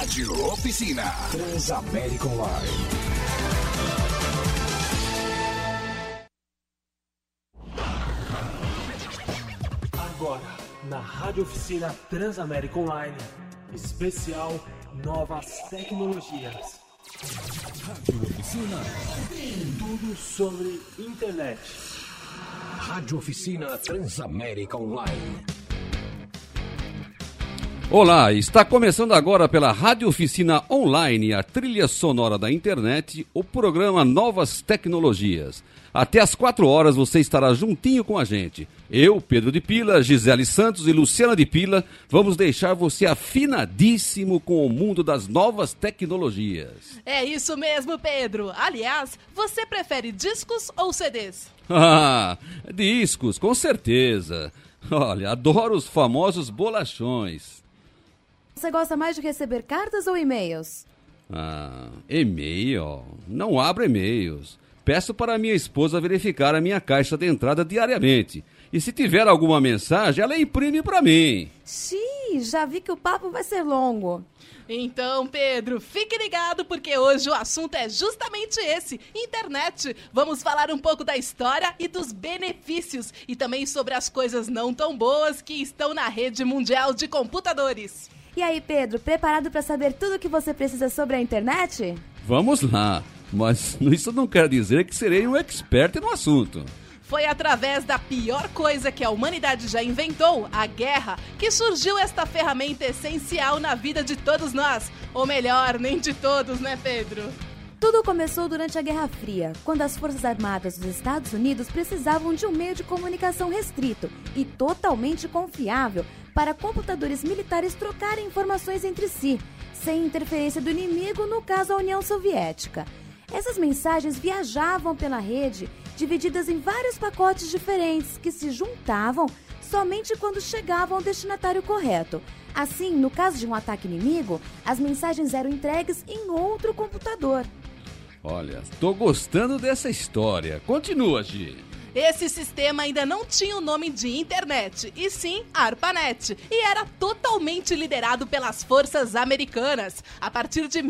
Rádio Oficina Transamérica Online. Agora, na Rádio Oficina Transamérica Online, especial Novas Tecnologias. Rádio Oficina. Tudo sobre internet. Rádio Oficina Transamérica Online. Olá, está começando agora pela Rádio Oficina Online, a trilha sonora da internet, o programa Novas Tecnologias. Até às 4 horas você estará juntinho com a gente. Eu, Pedro de Pila, Gisele Santos e Luciana de Pila, vamos deixar você afinadíssimo com o mundo das novas tecnologias. É isso mesmo, Pedro. Aliás, você prefere discos ou CDs? Ah, discos, com certeza. Olha, adoro os famosos bolachões. Você gosta mais de receber cartas ou e-mails? E-mail? Não abro e-mails. Peço para minha esposa verificar a minha caixa de entrada diariamente. E se tiver alguma mensagem, ela imprime para mim. Xiii, já vi que o papo vai ser longo. Então, Pedro, fique ligado porque hoje o assunto é justamente esse, internet. Vamos falar um pouco da história e dos benefícios e também sobre as coisas não tão boas que estão na rede mundial de computadores. E aí, Pedro, preparado para saber tudo o que você precisa sobre a internet? Vamos lá, mas isso não quer dizer que serei um expert no assunto. Foi através da pior coisa que a humanidade já inventou, a guerra, que surgiu esta ferramenta essencial na vida de todos nós. Ou melhor, nem de todos, né, Pedro? Tudo começou durante a Guerra Fria, quando as Forças Armadas dos Estados Unidos precisavam de um meio de comunicação restrito e totalmente confiável para computadores militares trocarem informações entre si, sem interferência do inimigo, no caso a União Soviética. Essas mensagens viajavam pela rede, divididas em vários pacotes diferentes que se juntavam somente quando chegavam ao destinatário correto. Assim, no caso de um ataque inimigo, as mensagens eram entregues em outro computador. Olha, tô gostando dessa história. Continua, Gi. Esse sistema ainda não tinha o nome de internet, e sim ARPANET, e era totalmente liderado pelas forças americanas. A partir de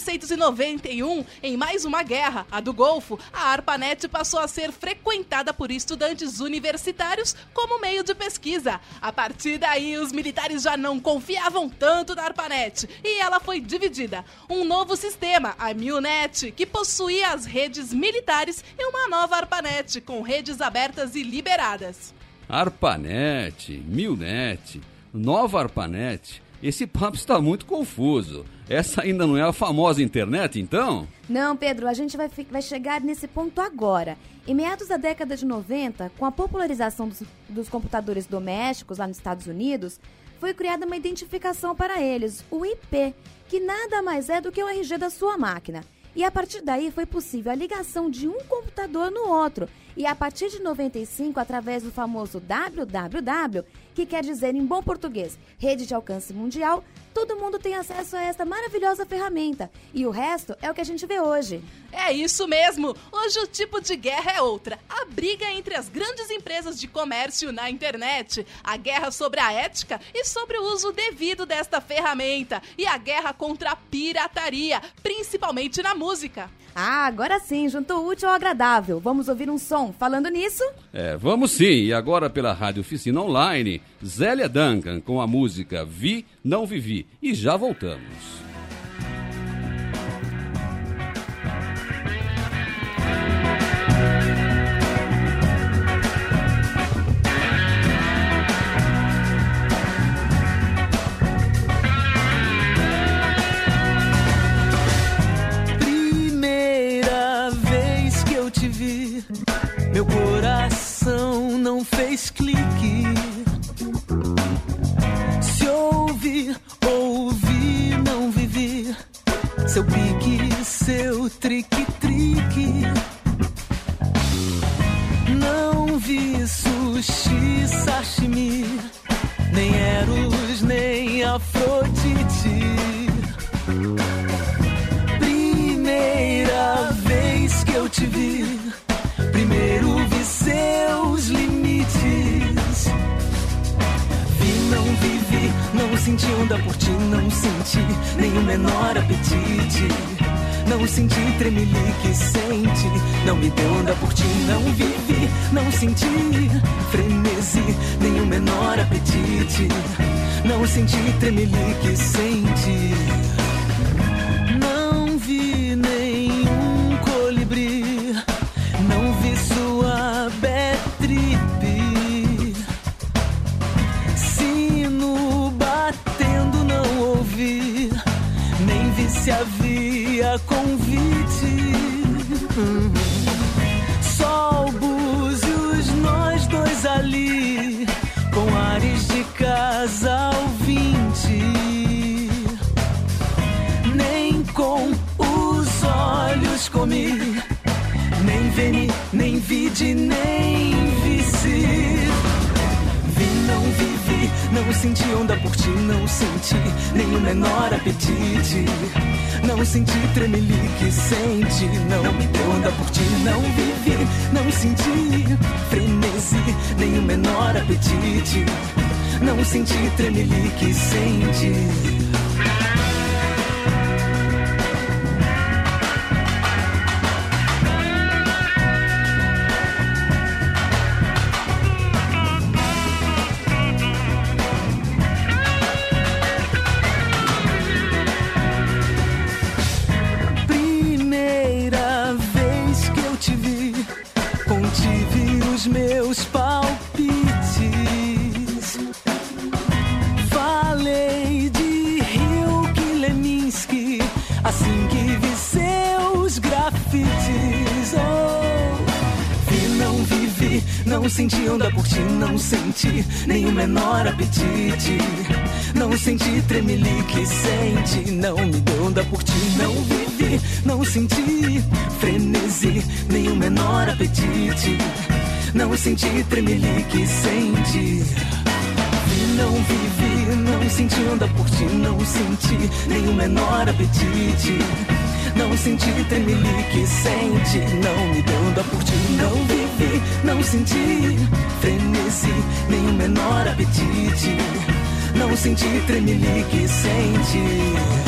1991, em mais uma guerra, a do Golfo, a ARPANET passou a ser frequentada por estudantes universitários como meio de pesquisa. A partir daí, os militares já não confiavam tanto na ARPANET, e ela foi dividida. Um novo sistema, a MILNET, que possuía as redes militares, e uma nova ARPANET, com redes abertas e liberadas. ARPANET, MILNET, nova ARPANET. Esse papo está muito confuso. Essa ainda não é a famosa internet, então? Não, Pedro, a gente vai chegar nesse ponto agora. Em meados da década de 90, com a popularização dos computadores domésticos lá nos Estados Unidos, foi criada uma identificação para eles, o IP, que nada mais é do que o RG da sua máquina. E a partir daí foi possível a ligação de um computador no outro. E a partir de 95, através do famoso www, que quer dizer em bom português, rede de alcance mundial, todo mundo tem acesso a esta maravilhosa ferramenta. E o resto é o que a gente vê hoje. É isso mesmo! Hoje o tipo de guerra é outra. A briga entre as grandes empresas de comércio na internet. A guerra sobre a ética e sobre o uso devido desta ferramenta. E a guerra contra a pirataria, principalmente na música. Ah, agora sim, juntou o útil ao agradável. Vamos ouvir um som. Falando nisso... Vamos sim. E agora pela Rádio Oficina Online, Zélia Duncan com a música Vi, Não Vivi. E já voltamos. Meu coração não fez clique. Se ouvir, ouvi, não vivi. Seu pique, seu trique-trique. Não vi sushi, sashimi, nem Eros, nem Afrodite. Primeira vez que eu te vi, primeiro vi seus limites. Vi, não vivi. vivi, não senti onda por ti, não senti nem o menor apetite. Não senti tremelique, sente, não me deu onda por ti, não vivi, não senti frenesi, nem o menor apetite. Não senti tremelique, sente. Não vi nenhum colibri, não vi sua bad trip. Sino batendo não ouvi, nem vi se havia convite. Só búzios nós dois ali, com ares de casal 20. Nem com os olhos comi, nem veni, nem vide, nem vici. Vi, não vivi, não senti onda por ti, não senti nem o menor apetite. Não senti tremelique, sente, não me deu onda por ti, não vivi, não senti frenesi, nem o menor apetite. Não senti tremelique, sente. Meus palpites, falei de Rio Leminski, assim que vi seus grafites. Oh, vi, não vivi, não senti onda por ti, não senti nem o menor apetite. Não senti tremelique, sente, não me deu onda por ti, não vivi, não senti frenesi, nem o menor apetite. Não senti tremelique, sente. Não vivi, não senti onda por ti, não senti nem o menor apetite. Não senti tremelique, sente, não me deu onda por ti, não vivi, não senti frenesi, nem o menor apetite. Não senti tremelique, sente.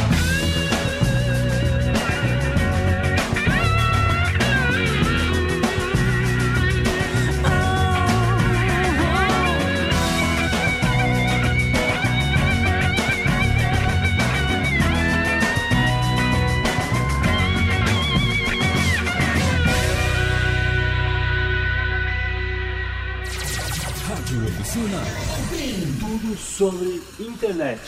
Tudo sobre internet.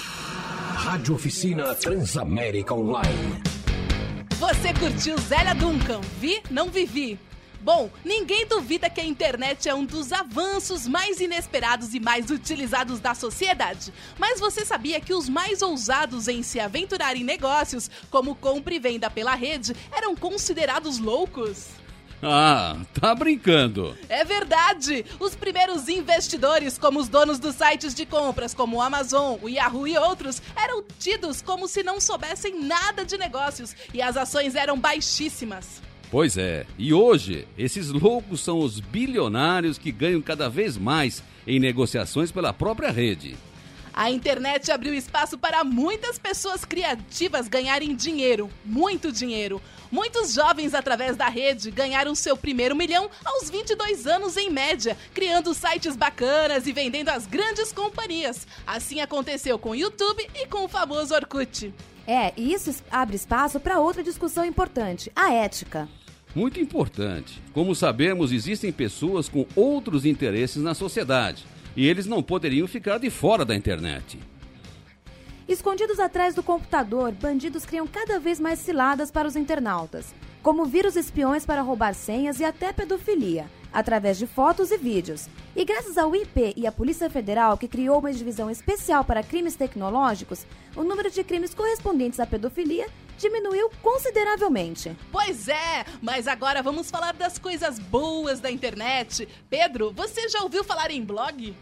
Rádio Oficina Transamérica Online. Você curtiu Zélia Duncan? Vi, não vivi. Bom, ninguém duvida que a internet é um dos avanços mais inesperados e mais utilizados da sociedade. Mas você sabia que os mais ousados em se aventurar em negócios, como compra e venda pela rede, eram considerados loucos? Ah, tá brincando. É verdade! Os primeiros investidores, como os donos dos sites de compras, como o Amazon, o Yahoo e outros, eram tidos como se não soubessem nada de negócios e as ações eram baixíssimas. Pois é, e hoje, esses loucos são os bilionários que ganham cada vez mais em negociações pela própria rede. A internet abriu espaço para muitas pessoas criativas ganharem dinheiro, muito dinheiro. Muitos jovens, através da rede, ganharam seu primeiro milhão aos 22 anos em média, criando sites bacanas e vendendo às grandes companhias. Assim aconteceu com o YouTube e com o famoso Orkut. E isso abre espaço para outra discussão importante, a ética. Muito importante. Como sabemos, existem pessoas com outros interesses na sociedade. E eles não poderiam ficar de fora da internet. Escondidos atrás do computador, bandidos criam cada vez mais ciladas para os internautas, como vírus espiões para roubar senhas e até pedofilia, através de fotos e vídeos. E graças ao IP e à Polícia Federal, que criou uma divisão especial para crimes tecnológicos, o número de crimes correspondentes à pedofilia diminuiu consideravelmente. Pois é, mas agora vamos falar das coisas boas da internet. Pedro, você já ouviu falar em blog?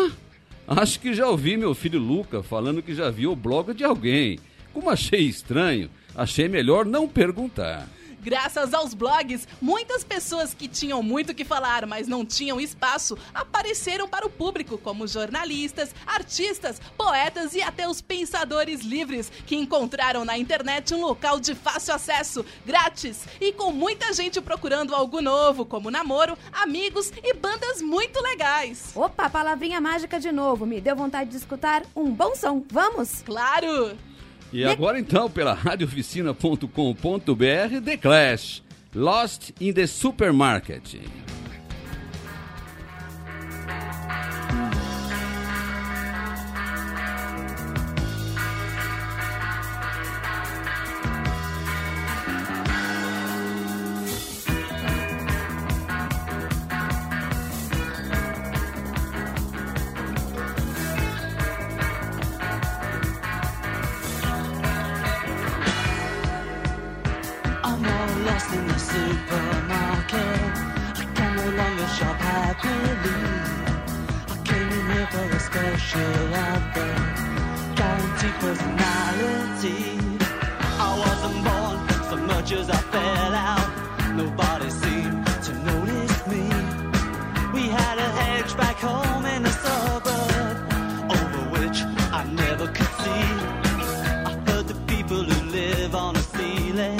Acho que já ouvi meu filho Luca falando que já viu o blog de alguém. Como achei estranho, achei melhor não perguntar. Graças aos blogs, muitas pessoas que tinham muito o que falar, mas não tinham espaço, apareceram para o público, como jornalistas, artistas, poetas e até os pensadores livres, que encontraram na internet um local de fácil acesso, grátis e com muita gente procurando algo novo, como namoro, amigos e bandas muito legais. Opa, palavrinha mágica de novo, me deu vontade de escutar um bom som. Vamos? Claro! E agora então, pela radioficina.com.br, The Clash, Lost in the Supermarket. In the supermarket, I can no longer shop happily. I came in here for a special offer, guaranteed personality. I wasn't born so much as I fell out. Nobody seemed to notice me. We had a hedge back home in the suburb, over which I never could see. I heard the people who live on a ceiling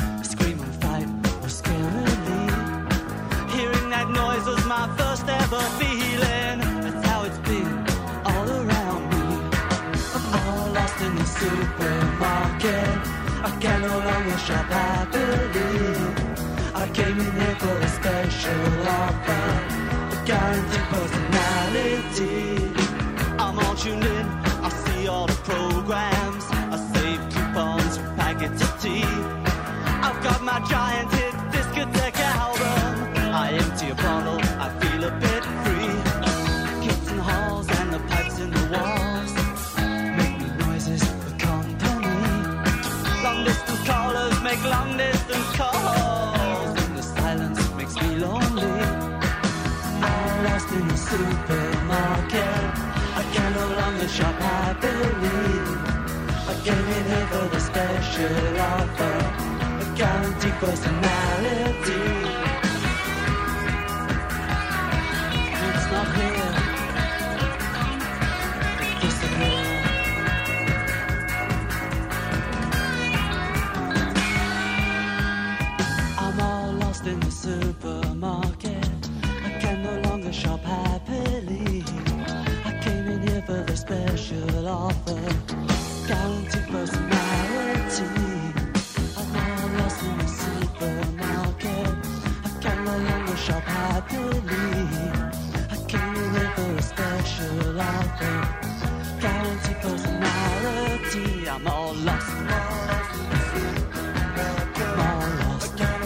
noise was my first ever feeling. That's how it's been all around me. I'm all lost in the supermarket. I can no longer shop happily. I came in here for a special offer, a guaranteed personality. I'm all tuned in, I see all the programs, I save coupons for packets of tea. I've got my giant hit discotheque album. I empty a bottle, I feel a bit free. Kids in the halls and the pipes in the walls make me noises for company. Long distance callers make long distance calls, and the silence makes me lonely. I'm lost in the supermarket. I can no longer shop happily. I came in here for the special offer, a guaranteed personality. Not here. Disappear. I'm all lost in the supermarket. I can no longer shop happily. I came in here for the special offer, guaranteed personality. I'm all lost in the supermarket. I can no longer shop happily. Special offer, guaranteed personality. I'm all lost. I'm all lost. I'm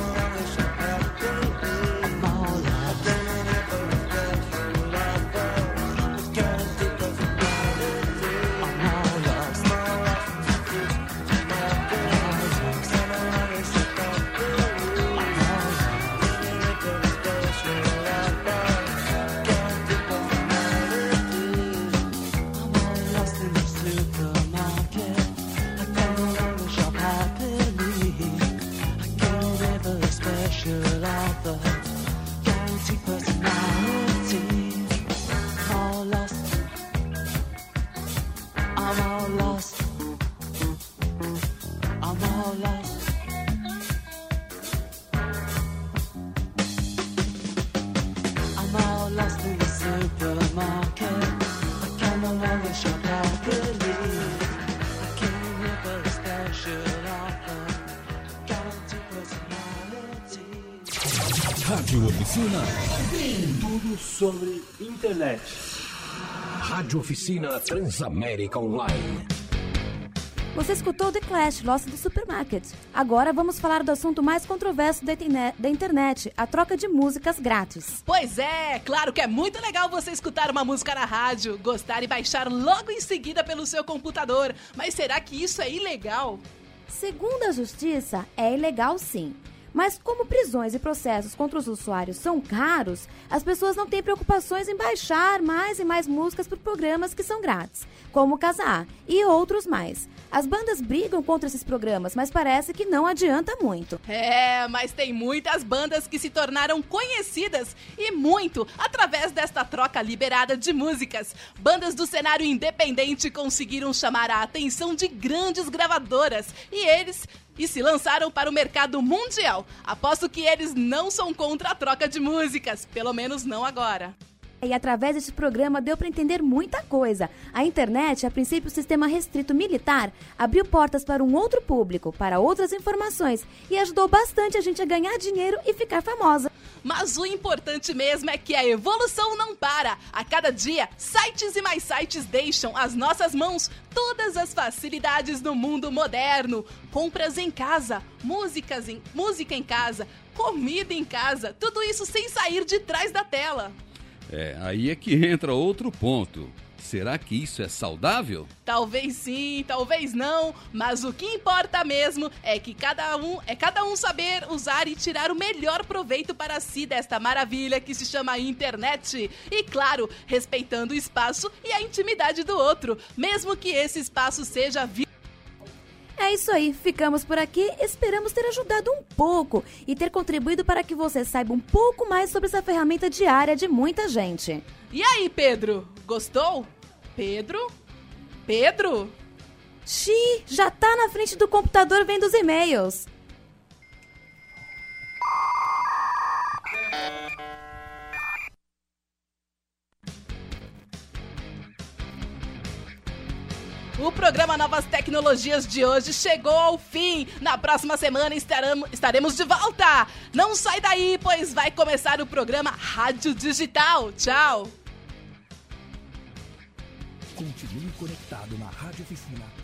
all lost. Rádio Oficina. Tudo sobre internet. Rádio Oficina Transamérica Online. Você escutou The Clash, Lost in the Supermarket. Agora vamos falar do assunto mais controverso da internet, a troca de músicas grátis. Pois é, claro que é muito legal você escutar uma música na rádio, gostar e baixar logo em seguida pelo seu computador. Mas será que isso é ilegal? Segundo a Justiça, é ilegal sim. Mas como prisões e processos contra os usuários são caros, as pessoas não têm preocupações em baixar mais e mais músicas por programas que são grátis, como o Casa A e outros mais. As bandas brigam contra esses programas, mas parece que não adianta muito. Mas tem muitas bandas que se tornaram conhecidas e muito através desta troca liberada de músicas. Bandas do cenário independente conseguiram chamar a atenção de grandes gravadoras e se lançaram para o mercado mundial. Aposto que eles não são contra a troca de músicas, pelo menos não agora. E através desse programa deu para entender muita coisa. A internet, a princípio sistema restrito militar, abriu portas para um outro público, para outras informações e ajudou bastante a gente a ganhar dinheiro e ficar famosa. Mas o importante mesmo é que a evolução não para. A cada dia, sites e mais sites deixam às nossas mãos todas as facilidades do mundo moderno. Compras em casa, música em casa, comida em casa, tudo isso sem sair de trás da tela. Aí é que entra outro ponto. Será que isso é saudável? Talvez sim, talvez não, mas o que importa mesmo é que cada um saber usar e tirar o melhor proveito para si desta maravilha que se chama internet. E claro, respeitando o espaço e a intimidade do outro, mesmo que esse espaço seja É isso aí, ficamos por aqui, esperamos ter ajudado um pouco e ter contribuído para que você saiba um pouco mais sobre essa ferramenta diária de muita gente. E aí, Pedro, gostou? Pedro? Xi, já tá na frente do computador vendo os e-mails. O programa Novas Tecnologias de hoje chegou ao fim. Na próxima semana estaremos de volta. Não sai daí, pois vai começar o programa Rádio Digital. Tchau. Continue conectado na Rádio Oficina.